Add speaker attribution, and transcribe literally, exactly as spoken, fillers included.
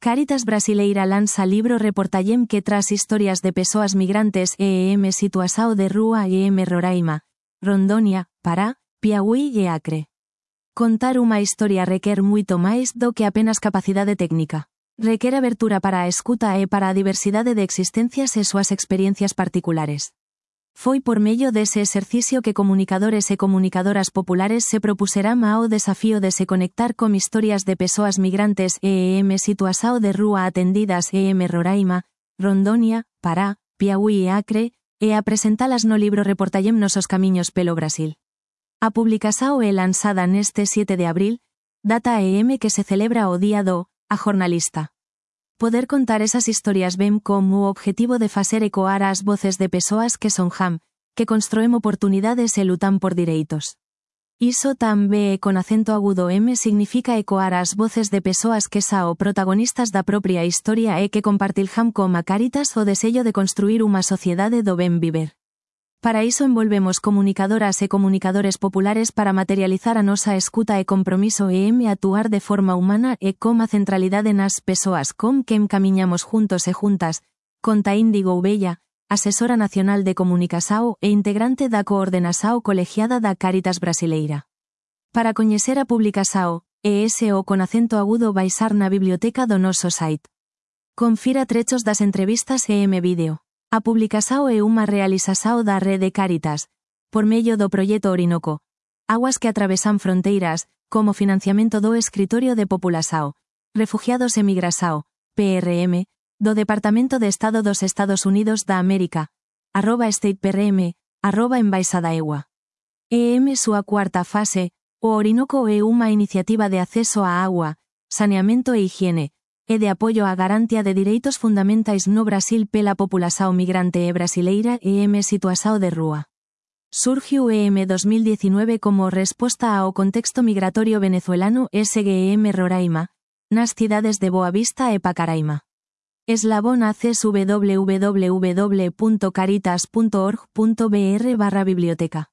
Speaker 1: Cáritas Brasileira lanza libro reportallem que tras historias de persoas migrantes e em situação de rúa e em Roraima, Rondônia, Pará, Piauí e Acre. Contar unha historia requer moito máis do que apenas capacidade técnica. Requer abertura para a escuta e para a diversidade de existencias e súas experiencias particulares. Foi por medio dese exercicio que comunicadores e comunicadoras populares se propuserán ao desafío de se conectar con historias de persoas migrantes e em situação de rúa atendidas e em Roraima, Rondônia, Pará, Piauí e Acre, e a presentalas no libro Reportallem nosos camiños pelo Brasil. A publicación é lanzada neste sete de abril, data e em que se celebra o Día do a Jornalista. Poder contar esas historias ven como o objetivo de facer ecoar as voces de persoas que son jam, que constroem oportunidades e lutan por direitos. Iso tamén con acento agudo M significa ecoar as voces de persoas que sao protagonistas da propia historia e que compartilham como a Cáritas o desello de construir unha sociedade do ben viver. Para iso envolvemos comunicadoras e comunicadores populares para materializar a nosa escuta e compromiso e em actuar de forma humana e com a centralidade nas persoas com quen camiñamos juntos e juntas, conta Índigo Ubella, asesora nacional de comunicación e integrante da coordenación colegiada da Cáritas Brasileira. Para coñecer a publicación, e ese o con acento agudo baixar na biblioteca do noso site. Confira trechos das entrevistas e em vídeo. A publicación é unha realización da Rede Cáritas, por medio do proxecto Orinoco, Aguas que atravesan fronteiras, como financiamento do Escritorio de População, Refugiados e Migração, P R M, do Departamento de Estado dos Estados Unidos da América, arroba StatePRM, arroba Embaixada E U A. E em súa cuarta fase, o Orinoco é unha iniciativa de acceso á agua, saneamento e higiene, e de apoio á garantía de direitos fundamentais no Brasil pela população migrante e brasileira e em situação de rúa. Surgiu em dos mil diecinueve como resposta ao contexto migratorio venezuelano e segue em Roraima, nas cidades de Boa Vista e Pacaraima. Eslabón acces www punto caritas punto org punto br barra biblioteca